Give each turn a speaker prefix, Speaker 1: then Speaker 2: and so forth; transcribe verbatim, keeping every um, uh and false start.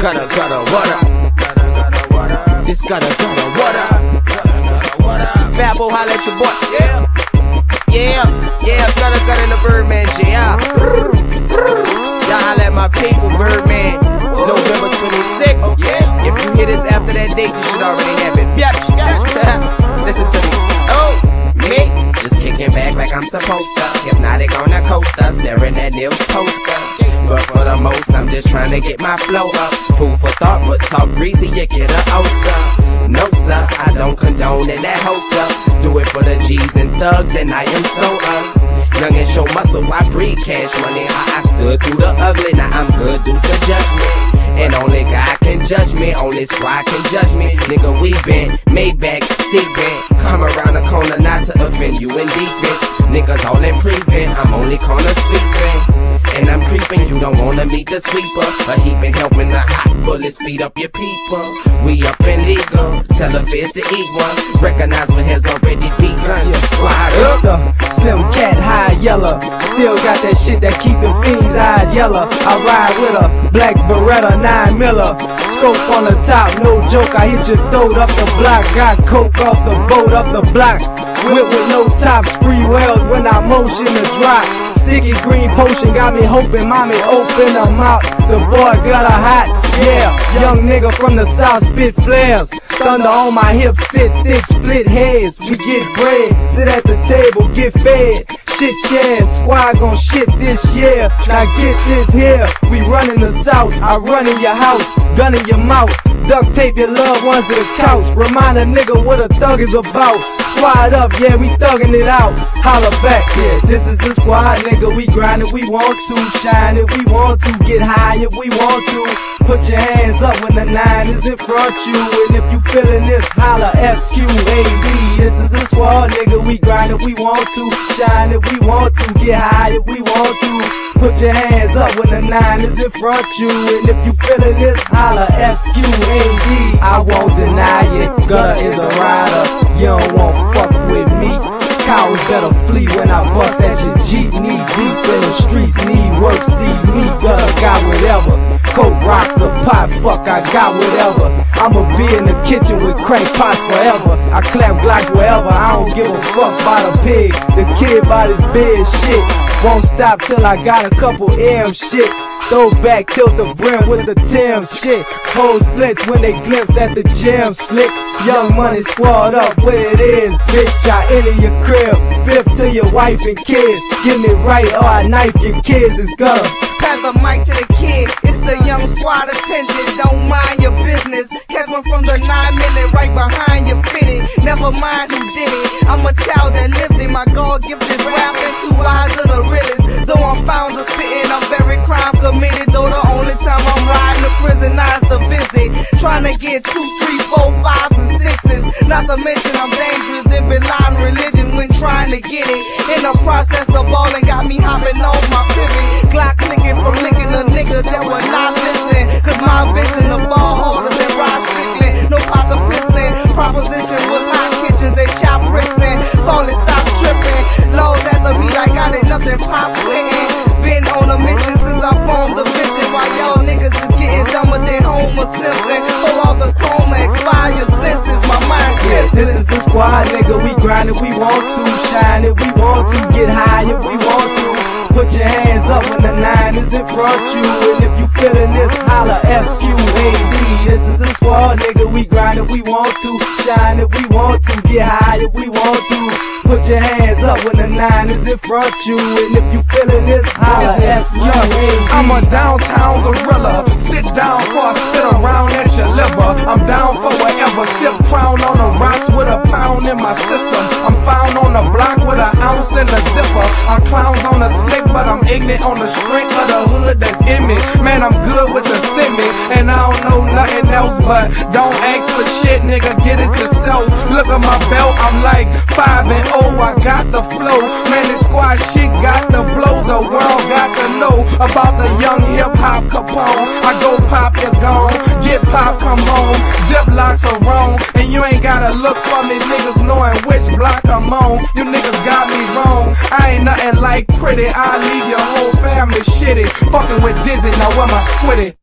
Speaker 1: Gutter, gutter, what up? This gutter, gutter, what up? Fabo, holla at your boy. Yeah, yeah, yeah. Gutter, gutter, the Birdman J. Y'all holla at my people, Birdman. November twenty-sixth. Yeah. If you hear this after that date, you should already have it. Yep. Listen to me. Oh, me. Just kicking back like I'm supposed to. Hypnotic on the coaster, staring at Neil's poster. But for the most, I'm just trying to get my flow up. Food for thought, but talk greasy, you get a osa. No sir, I don't condone in that holster. Do it for the G's and thugs, and I am so us. Young and show muscle, I breed cash money. I, I stood through the ugly, now I'm good due to judgment. And only God can judge me, only squad can judge me. Nigga, we been Maybach, C-Band. Come around the corner not to offend you in defense. Niggas all in prevent, I'm only corner sweeping. And I'm creeping, you don't wanna meet the sweeper. A heaping helping the hot bullets speed up your people. We up in legal, tell the feds to eat one. Recognize what has already begun. Squad up.
Speaker 2: The slim cat, high yellow. Still got that shit that keep the fiends' eyes yellow. I ride with a black Beretta nine miller. Scope on the top, no joke. I hit your throat up the block. Got coke off the boat up the block. Whip with no top, spree wells when I motion the drop. Sticky green potion got me hoping mommy open her mouth. The boy got a hot, yeah. Young nigga from the south spit flares. Thunder on my hips, sit thick, split heads. We get bread, sit at the table, get fed. Shit chairs, squad gon' shit this year. Now get this here, we running the south. I run in your house, gun in your mouth. Duct tape your loved ones to the couch. Remind a nigga what a thug is about. Squad up, yeah, we thugging it out. Holla back, yeah, this is the squad, nigga. We grind if we want to, shine if we want to, get high if we want to. Put your hands up when the nine is in front you. And if you feeling this, holla S Q A D. This is the squad, nigga. We grind if we want to, shine if we want to, get high if we want to. Put your hands up when the nine is in front you. And if you feeling this, holla S Q A D. I won't deny it, gutter is a rider. You don't want fuck with me. Cowards better flee when I bust at your Jeep. Knee deep in the streets, need work, see me. Gutter got whatever. Coke rocks a pot, fuck, I got whatever. I'ma be in the kitchen with crank pots forever. I clap glocks wherever, I don't give a fuck about a pig. The kid by this big shit won't stop till I got a couple M shit. Throw back, tilt the brim with the Tim shit. Hoes flinch when they glimpse at the gym slick. Young money squad up where it is, bitch. I enter your crib, fifth to your wife and kids. Get me right or I knife your kids, it's gutter.
Speaker 3: Pass the mic to the kid, it's the young squad attendant. Don't mind your business, catch one from the nine million right behind your fitted. Never mind who did it, I'm a child that lived it. My God gifted rapping, two eyes of the realest. Though I'm found to spitting, I'm very crime committed. Though the only time I'm riding to prison, I's the visit. Trying to get two, three, four, fives and sixes. Not to mention I'm dangerous, they been lying religion when trying to get it. In the process of balling, got me hopping off my pivot. Glock clicking from licking a nigga that would not listen. Cause my vision, the ball harder than Rod Strickland. No pot to pissing, proposition was hot kitchens, they chop bricks in. Falling, stop tripping, laws after me like I did nothing pop quitting. Been on a mission since I formed the vision. While y'all niggas is getting dumber than Homer Simpson. Pull all the chroma, expire your senses, my mind senses.
Speaker 2: This is the squad, nigga. We grind if we want to, shine if we want to, get high if we want to. Put your hands up when the nine is in front you. And if you feeling this, holla S Q A D. This is the squad, nigga. We grind if we want to, shine if we want to, get high if we want to. Put your hands up when the nine is in front you. And if you feeling this, holla S Q A D.
Speaker 4: I'm a downtown gorilla. Sit down for a spit around at your liver. I'm down for whatever. Sip crown on the rocks with a pound in my system. I'm found on the block with an ounce in the zipper. Our clowns on the slick, but I'm ignorant on the strength of the hood that's in me. Man, I'm good with the semi, and I don't know nothing else. But don't ask for shit, nigga, get it yourself. Look at my belt, I'm like five and oh, I got the flow. Man, this squad shit got the blow. The world got to know about the young hip hop Capone. I go pop, you're gone. Get pop, come home. Ziplocs are wrong, and you ain't gotta look for me, niggas knowing which block I'm on. You niggas got me wrong. I ain't nothing like pretty. I leave your whole family shitty. Fucking with Dizzy, now where my squiddy?